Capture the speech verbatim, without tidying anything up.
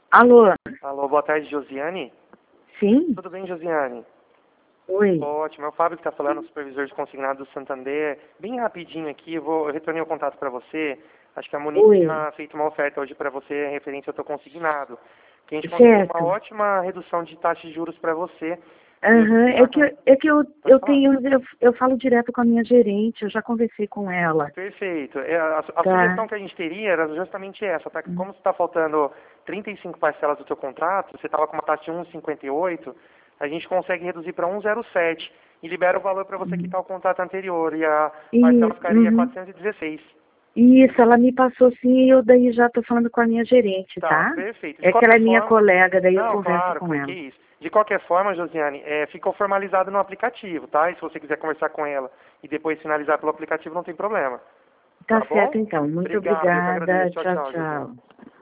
Alô? Alô, boa tarde, Josiane. Sim? Tudo bem, Josiane? Oi. Ótimo, é o Fábio que está falando, supervisor de consignado do Santander. Bem rapidinho aqui, eu, vou, eu retornei o contato para você. Acho que a Monique Oi. tinha feito uma oferta hoje para você referente ao teu consignado. Que a gente conseguiu uma Certo. ótima redução de taxa de juros para você. E Aham. É tá que, com... é que eu, Pode eu falar? tenho. Eu, eu falo direto com a minha gerente, eu já conversei com ela. Perfeito. É, A, a Tá? sugestão que a gente teria era justamente essa, tá? Que Hum. como está faltando trinta e cinco parcelas do teu contrato, você estava com uma taxa de um vírgula cinquenta e oito, a gente consegue reduzir para um vírgula zero sete e libera o valor para você Hum. quitar o contrato anterior e a parcela E, ficaria uhum. quatrocentos e dezesseis. Isso, ela me passou sim e eu daí já tô falando com a minha gerente, Tá, tá? perfeito. De É que ela qualquer é minha forma, colega, daí eu não, converso claro, com por que ela. isso? De qualquer forma, Josiane, é, ficou formalizado no aplicativo, tá? E se você quiser conversar com ela e depois finalizar pelo aplicativo, não tem problema. Tá Tá bom? certo então. Muito Obrigado, eu que agradeço. obrigada. Tchau, Tchau, tchau, Josiane. tchau.